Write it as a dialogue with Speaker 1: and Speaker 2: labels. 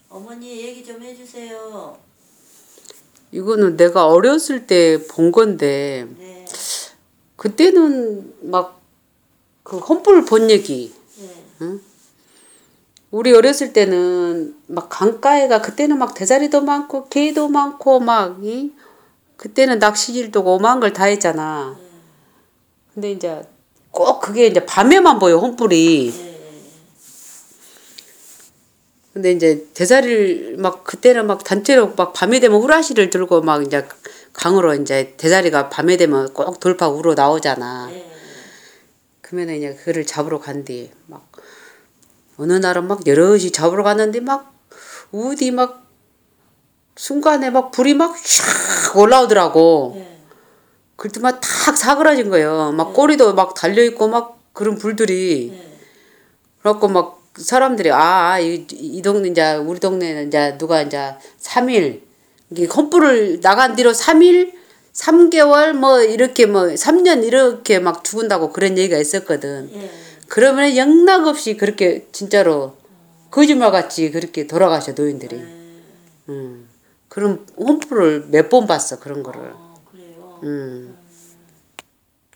Speaker 1: 어머니 얘기 좀 해주세요.
Speaker 2: 이거는 내가 어렸을 때 본 건데
Speaker 1: 네.
Speaker 2: 그때는 막 그 헌불 본 얘기.
Speaker 1: 네.
Speaker 2: 응? 우리 어렸을 때는 막 강가에가 그때는 막 대자리도 많고 개도 많고 막 그때는 낚시질도 오만 걸 다 했잖아.
Speaker 1: 네.
Speaker 2: 근데 이제 꼭 그게 이제 밤에만 보여 헌불이.
Speaker 1: 네.
Speaker 2: 근데 이제 대자리를 막 그때는 막 단체로 막 밤이 되면 후라시를 들고 막 이제 강으로 이제 대자리가 밤에 되면 꼭 돌파 우러 나오잖아.
Speaker 1: 네.
Speaker 2: 그러면 이제 그를 잡으러 간대. 막 어느 날은 막 여럿이 잡으러 갔는데 막 어디 막 순간에 막 불이 막 샥 올라오더라고.
Speaker 1: 네.
Speaker 2: 그때 막 탁 사그라진 거예요. 막 꼬리도 막 달려 있고 막 그런 불들이.
Speaker 1: 네.
Speaker 2: 그래갖고 막 사람들이 이 동네 이제 우리 동네는 이제 누가 이제 3일 이게 헌불을 나간 뒤로 3일 3개월 뭐 이렇게 뭐 3년 이렇게 막 죽은다고 그런 얘기가 있었거든.
Speaker 1: 네.
Speaker 2: 그러면 영락없이 그렇게 진짜로 거짓말같이 그렇게 돌아가셔 노인들이.
Speaker 1: 네.
Speaker 2: 그런 헌불을 몇 번 봤어 그런 거를.
Speaker 1: 그래요.
Speaker 2: 음.